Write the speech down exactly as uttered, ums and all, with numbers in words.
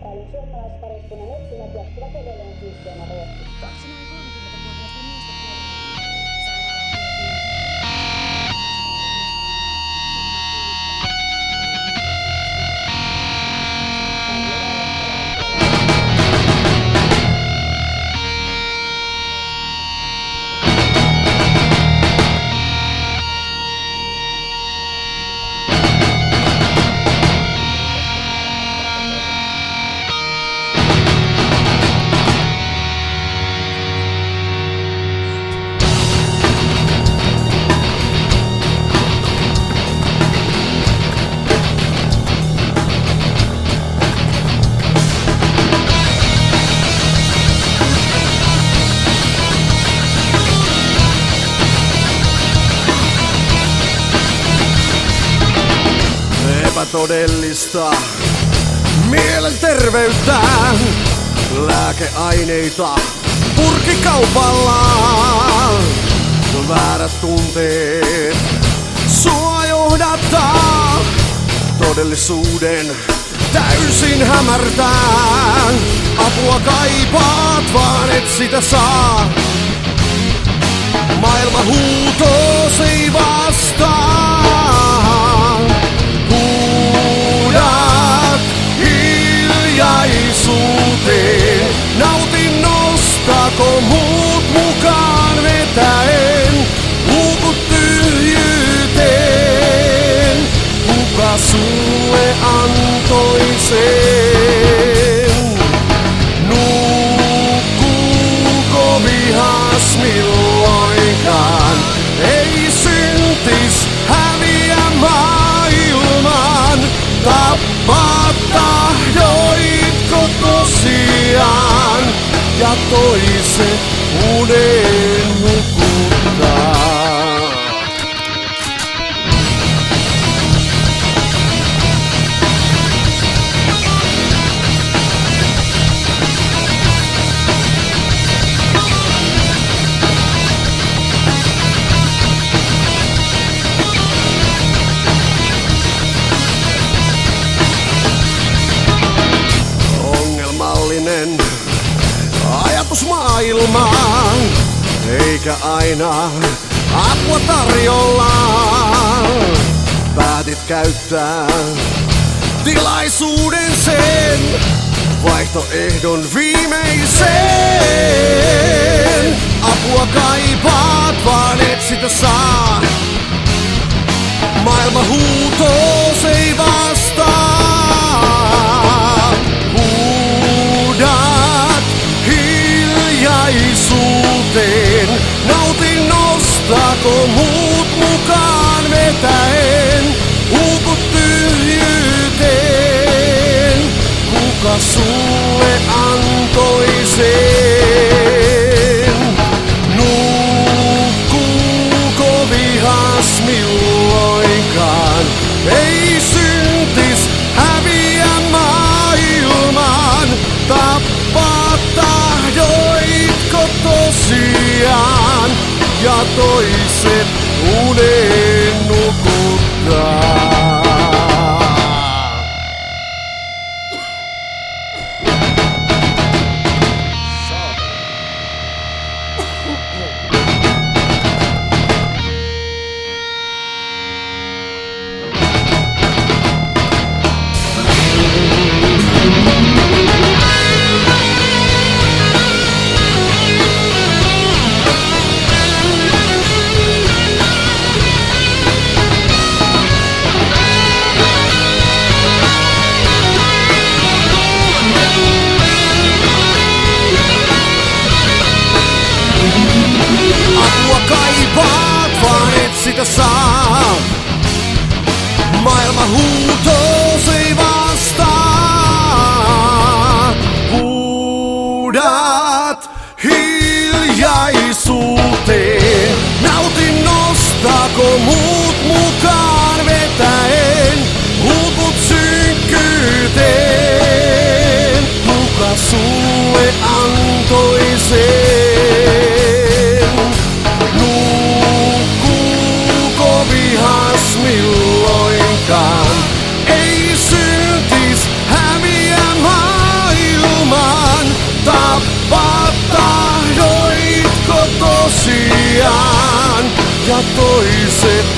epäilyn suomalaispariskunnan etsinnät jatkuvat edelleen kiihkeänä Ruotsissa. kaksikymmentävuotiaista miestä kuolemaan sairaalaan epätodellista mielenterveyttä, lääkeaineita purkikaupalla, väärät tunteet sua johdattaa, todellisuuden täysin hämärtää, apua kaipaat vaan et sitä saa, maailma huutoos ei vastaa. Hiljaisuuteen nautinnostako muut mukaan vetäen, huukut tyhjyyteen, kuka sulle antoi sen? Nukkuuko vihas milloinkaan, ei syntis häviä maailmaan, tappaa tahdoitko tosiaan ja toiset unen nukuttaa? Ajatusmaailmaan, eikä aina apua tarjolla. Päätit käyttää tilaisuuden sen, vaihtoehdon viimeiseen. Apua kaipaat, vaan et sitä saa. Maailma huutoos ei vastaa. Hiljaisuuteen nautinnostako muut mukaan vetäen, huukut tyhjyyteen, kuka sulle antoi sen? Nukkuuko vihas milloinkaan, ei syntis häviä maailmaan, tappaa tahdoitko tosiaan ja toiset unen nukuttaa? ja toiset